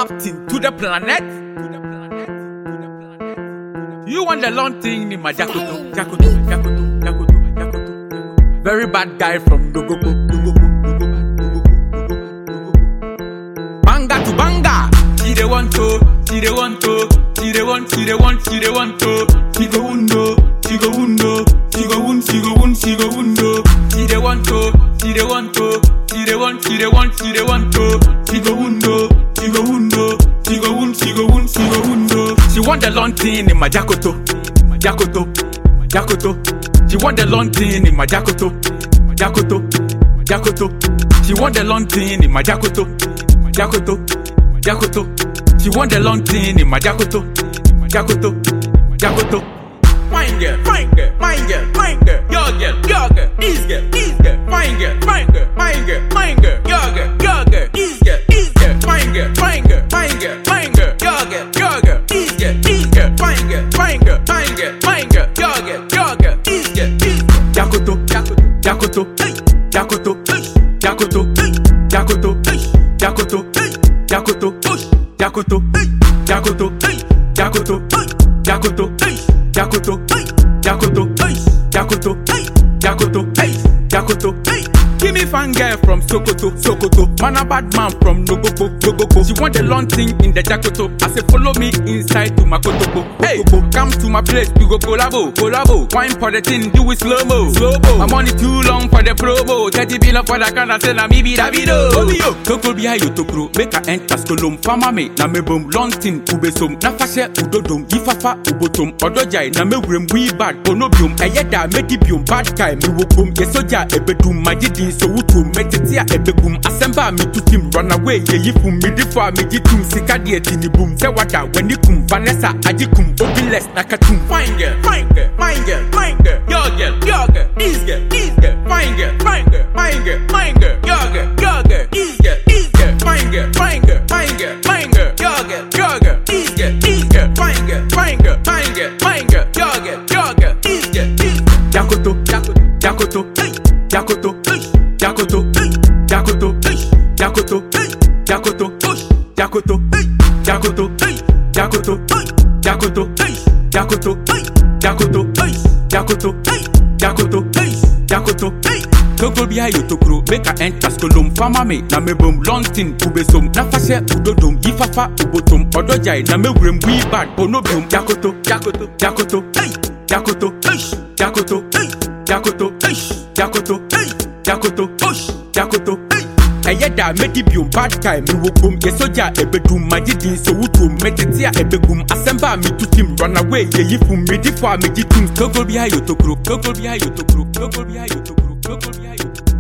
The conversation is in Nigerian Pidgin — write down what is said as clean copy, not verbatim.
captain to the planet. You want the long thing in my Jakoto. Very bad guy from Dogoko. Banga to banga. She the one to. She go undo. She the one to. She the one to. She want the long thing in my Jakoto. She want the long thing in my Jakoto. She want the long thing in my Jakoto. She want the long thing in my Jakoto. Fine girl, your girl, this girl, fine girl, your girl, this girl, fine girl, your girl, this girl, fine girl, your girl, this girl. Jakoto. Give me fan girl from Sokoto. Man a bad man from Nogoko. She want the long thing in the Jakoto. I say follow me inside to my Kotoko. Hey, come to my place, we go collabo. Wine for the thing, do it slow-mo. My money too long for the promo. 30 billion for the kind of say na me be Davido. Toko behind you tokro, make a enter skolom. Fama me, na me boom, long thing, ubesom. Na fashe udodom, yifafa ubotom. Odojai, na me wrem we bad, onobium. Ayeda, medibium, bad guy, me wokum. Yesoja, ebedum, majidi. So wutum metetia ebegum asemba me to him run away ye yifum me difa me jitum sikadie tinibum se wada wenikum Vanessa ajikum obiles nakatum fine girl your girl this girl fine girl your girl this girl fine girl your girl this girl fine girl your girl this girl Jakoto Toko behind you tokro, make a enter skolom. Fama me, na me boom, long thing, ubesom. Na fashe udodom, yifafa ubotom. Odojai, na me wrem we bad, onobium. Jakoto. Ayeda medibium bad guy me wokum yesoja ebedum majidi so wutum metetia ebegum asemba me to him run away ye yifum me difa me jitum Toko behind you tokro